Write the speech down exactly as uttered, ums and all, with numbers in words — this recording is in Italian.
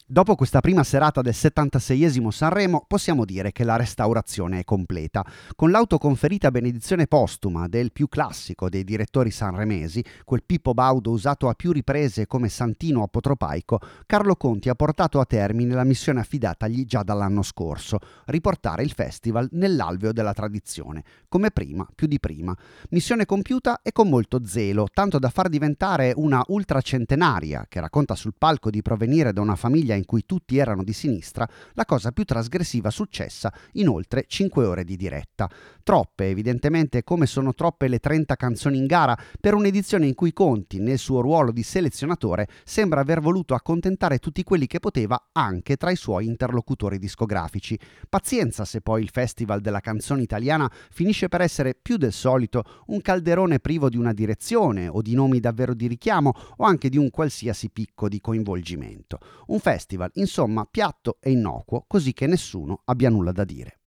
Dopo questa prima serata del settantaseiesimo Sanremo possiamo dire che la restaurazione è completa. Con l'autoconferita benedizione postuma del più classico dei direttori sanremesi, quel Pippo Baudo usato a più riprese come santino apotropaico, Carlo Conti ha portato a termine la missione affidatagli già dall'anno scorso: riportare il festival nell'alveo della tradizione, come prima, più di prima. Missione compiuta e con molto zelo, tanto da far diventare una ultracentenaria, che racconta sul palco di provenire da una famiglia in cui tutti erano di sinistra, la cosa più trasgressiva successa in oltre cinque ore di diretta. Troppe, evidentemente, come sono troppe le trenta canzoni in gara per un'edizione in cui Conti, nel suo ruolo di selezionatore, sembra aver voluto accontentare tutti quelli che poteva anche tra i suoi interlocutori discografici. Pazienza se poi il Festival della canzone italiana finisce per essere più del solito un calderone privo di una direzione o di nomi davvero di richiamo o anche di un qualsiasi picco di coinvolgimento. Un festival, insomma, piatto e innocuo, così che nessuno abbia nulla da dire.